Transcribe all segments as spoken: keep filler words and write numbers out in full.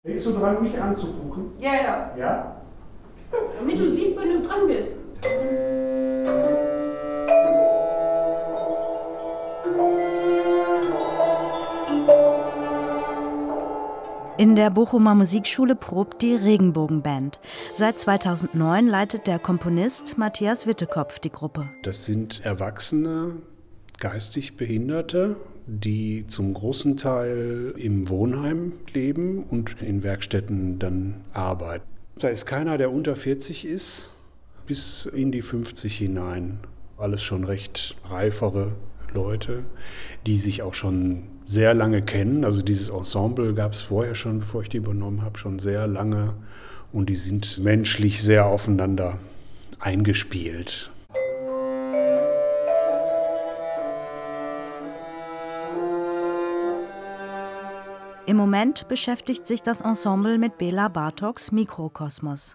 Denkst du dran, mich anzugucken? Ja, ja. Ja? Damit du siehst, wenn du dran bist. In der Bochumer Musikschule probt die Regenbogenband. Seit zweitausendneun leitet der Komponist Matthias Wittekopf die Gruppe. Das sind Erwachsene, geistig Behinderte, die zum großen Teil im Wohnheim leben und in Werkstätten dann arbeiten. Da ist keiner, der unter vierzig ist, bis in die fünfzig hinein. Alles schon recht reifere Leute, die sich auch schon sehr lange kennen. Also dieses Ensemble gab es vorher schon, bevor ich die übernommen habe, schon sehr lange. Und die sind menschlich sehr aufeinander eingespielt. Im Moment beschäftigt sich das Ensemble mit Bela Bartoks Mikrokosmos.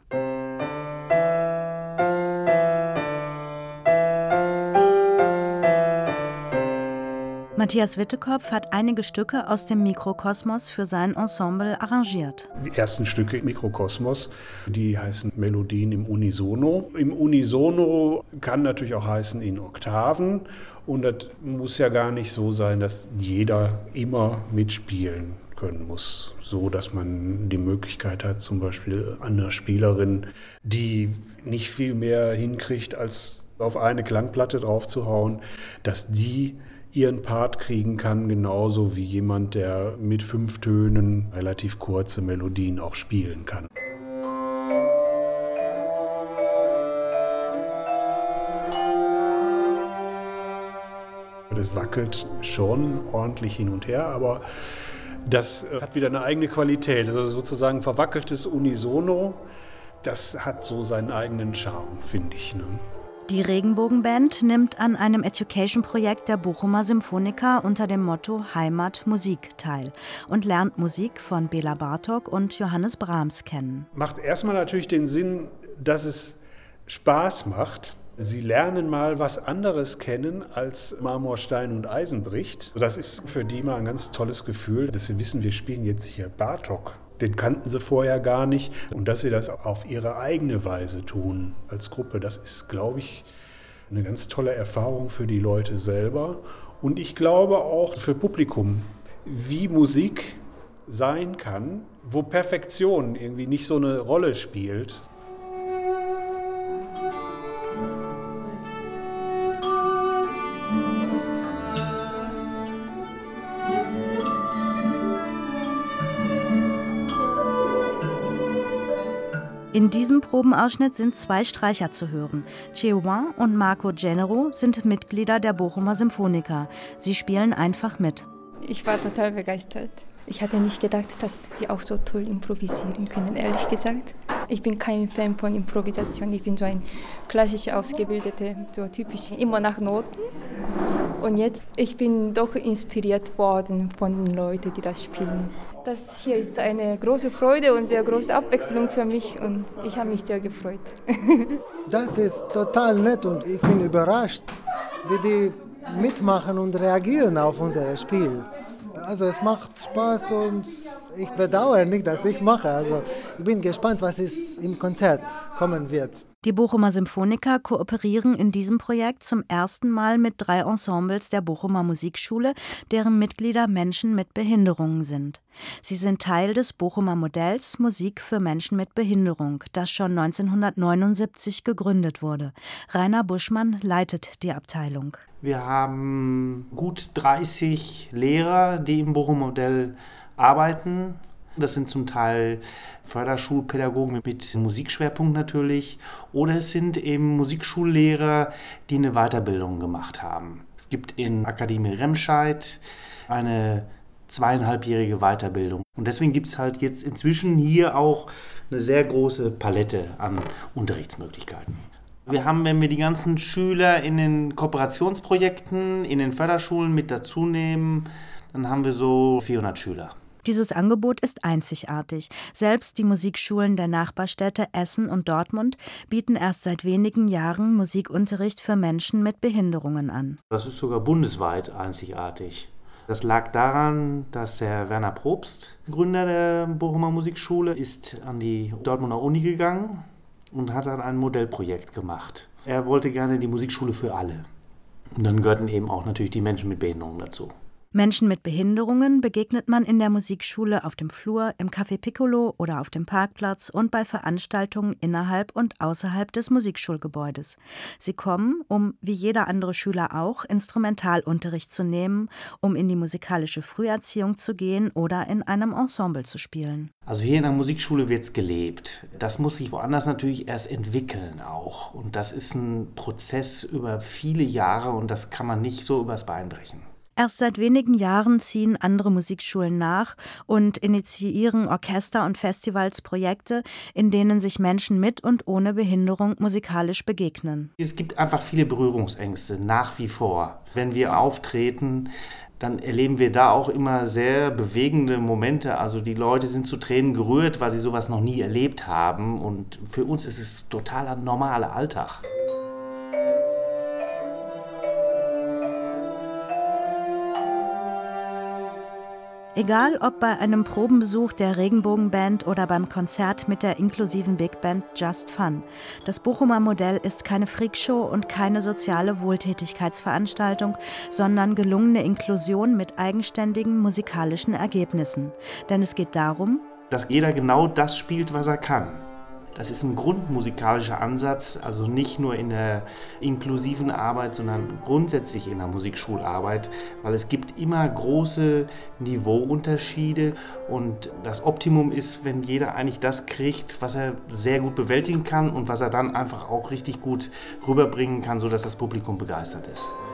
Matthias Wittekopf hat einige Stücke aus dem Mikrokosmos für sein Ensemble arrangiert. Die ersten Stücke im Mikrokosmos, die heißen Melodien im Unisono. Im Unisono kann natürlich auch heißen in Oktaven. Und das muss ja gar nicht so sein, dass jeder immer mitspielen können muss. So, dass man die Möglichkeit hat, zum Beispiel an einer Spielerin, die nicht viel mehr hinkriegt, als auf eine Klangplatte draufzuhauen, dass die ihren Part kriegen kann, genauso wie jemand, der mit fünf Tönen relativ kurze Melodien auch spielen kann. Das wackelt schon ordentlich hin und her, aber das hat wieder eine eigene Qualität. Also sozusagen verwackeltes Unisono, das hat so seinen eigenen Charme, finde ich, ne? Die Regenbogenband nimmt an einem Education-Projekt der Bochumer Symphoniker unter dem Motto Heimat Musik teil und lernt Musik von Bela Bartok und Johannes Brahms kennen. Macht erstmal natürlich den Sinn, dass es Spaß macht. Sie lernen mal was anderes kennen als Marmor, Stein und Eisen bricht. Das ist für die mal ein ganz tolles Gefühl, dass sie wissen, wir spielen jetzt hier Bartok. Den kannten sie vorher gar nicht. Und dass sie das auf ihre eigene Weise tun als Gruppe, das ist, glaube ich, eine ganz tolle Erfahrung für die Leute selber. Und ich glaube auch für Publikum, wie Musik sein kann, wo Perfektion irgendwie nicht so eine Rolle spielt. In diesem Probenausschnitt sind zwei Streicher zu hören. Chewin und Marco Genero sind Mitglieder der Bochumer Symphoniker. Sie spielen einfach mit. Ich war total begeistert. Ich hatte nicht gedacht, dass die auch so toll improvisieren können, ehrlich gesagt. Ich bin kein Fan von Improvisation. Ich bin so ein klassisch ausgebildeter, so typisch immer nach Noten. Und jetzt, ich bin doch inspiriert worden von den Leuten, die das spielen. Das hier ist eine große Freude und sehr große Abwechslung für mich und ich habe mich sehr gefreut. Das ist total nett und ich bin überrascht, wie die mitmachen und reagieren auf unser Spiel. Also es macht Spaß und ich bedauere nicht, dass ich mache. Also ich bin gespannt, was es im Konzert kommen wird. Die Bochumer Symphoniker kooperieren in diesem Projekt zum ersten Mal mit drei Ensembles der Bochumer Musikschule, deren Mitglieder Menschen mit Behinderungen sind. Sie sind Teil des Bochumer Modells Musik für Menschen mit Behinderung, das schon neunzehnhundertneunundsiebzig gegründet wurde. Rainer Buschmann leitet die Abteilung. Wir haben gut dreißig Lehrer, die im Bochumer Modell arbeiten. Das sind zum Teil Förderschulpädagogen mit Musikschwerpunkt natürlich oder es sind eben Musikschullehrer, die eine Weiterbildung gemacht haben. Es gibt in Akademie Remscheid eine zweieinhalbjährige Weiterbildung. Und deswegen gibt es halt jetzt inzwischen hier auch eine sehr große Palette an Unterrichtsmöglichkeiten. Wir haben, wenn wir die ganzen Schüler in den Kooperationsprojekten, in den Förderschulen mit dazu nehmen, dann haben wir so vierhundert Schüler. Dieses Angebot ist einzigartig. Selbst die Musikschulen der Nachbarstädte Essen und Dortmund bieten erst seit wenigen Jahren Musikunterricht für Menschen mit Behinderungen an. Das ist sogar bundesweit einzigartig. Das lag daran, dass der Werner Probst, Gründer der Bochumer Musikschule, ist an die Dortmunder Uni gegangen und hat dann ein Modellprojekt gemacht. Er wollte gerne die Musikschule für alle. Und dann gehörten eben auch natürlich die Menschen mit Behinderungen dazu. Menschen mit Behinderungen begegnet man in der Musikschule auf dem Flur, im Café Piccolo oder auf dem Parkplatz und bei Veranstaltungen innerhalb und außerhalb des Musikschulgebäudes. Sie kommen, um wie jeder andere Schüler auch Instrumentalunterricht zu nehmen, um in die musikalische Früherziehung zu gehen oder in einem Ensemble zu spielen. Also hier in der Musikschule wird es gelebt. Das muss sich woanders natürlich erst entwickeln auch. Und das ist ein Prozess über viele Jahre und das kann man nicht so übers Bein brechen. Erst seit wenigen Jahren ziehen andere Musikschulen nach und initiieren Orchester- und Festivalsprojekte, in denen sich Menschen mit und ohne Behinderung musikalisch begegnen. Es gibt einfach viele Berührungsängste, nach wie vor. Wenn wir auftreten, dann erleben wir da auch immer sehr bewegende Momente. Also die Leute sind zu Tränen gerührt, weil sie sowas noch nie erlebt haben. Und für uns ist es totaler normaler Alltag. Egal ob bei einem Probenbesuch der Regenbogenband oder beim Konzert mit der inklusiven Big Band Just Fun. Das Bochumer Modell ist keine Freakshow und keine soziale Wohltätigkeitsveranstaltung, sondern gelungene Inklusion mit eigenständigen musikalischen Ergebnissen. Denn es geht darum, dass jeder genau das spielt, was er kann. Das ist ein grundmusikalischer Ansatz, also nicht nur in der inklusiven Arbeit, sondern grundsätzlich in der Musikschularbeit, weil es gibt immer große Niveauunterschiede und das Optimum ist, wenn jeder eigentlich das kriegt, was er sehr gut bewältigen kann und was er dann einfach auch richtig gut rüberbringen kann, sodass das Publikum begeistert ist.